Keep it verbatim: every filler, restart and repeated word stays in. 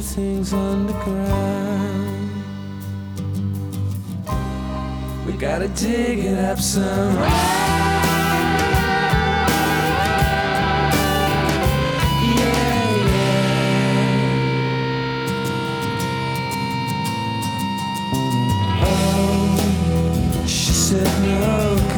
everything's underground. We gotta dig it up somehow. Said no.